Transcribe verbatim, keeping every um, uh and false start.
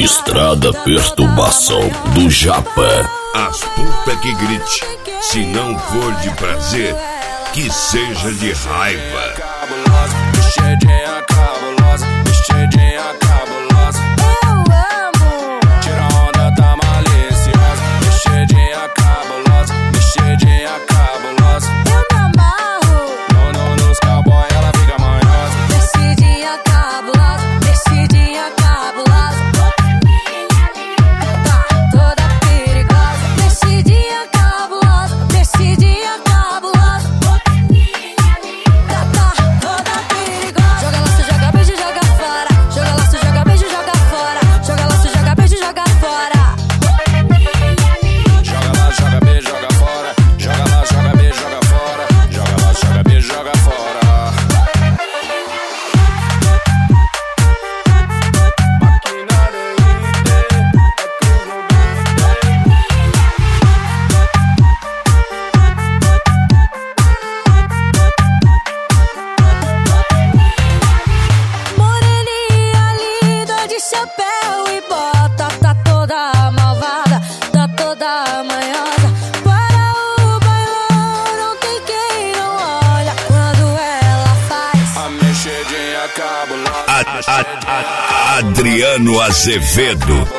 Estrada Perturbação do Japa. As puta que grite, se não for de prazer, que seja de raiva. Mexidinha cabulosa, mexidinha cabulosa. Eu amo. Tira onda, tá maliciosa. Mexidinha cabulosa, mexidinha cabulosa. Eu me amarro. No, no, nos cowboy ela fica manhosa. Mexidinha cabulosa, mexidinha cabulosa. Tá toda perigosa. Mexidinha cabulosa, mexidinha cabulosa. Tá, tá toda perigosa. Joga laço, joga beijo, joga fora. Joga laço, joga beijo, joga fora. Joga laço, joga beijo, joga fora. Joga lá, joga beijo, joga fora. Joga lá, joga beijo, joga fora. Joga lá, joga beijo, joga fora. Moreninha linda de chapéu e bota, tá toda malvada, tá toda manhosa. Para o bailão não tem quem não olha quando ela faz a mexidinha cabulosa. A- a- a- Adriano Azevedo.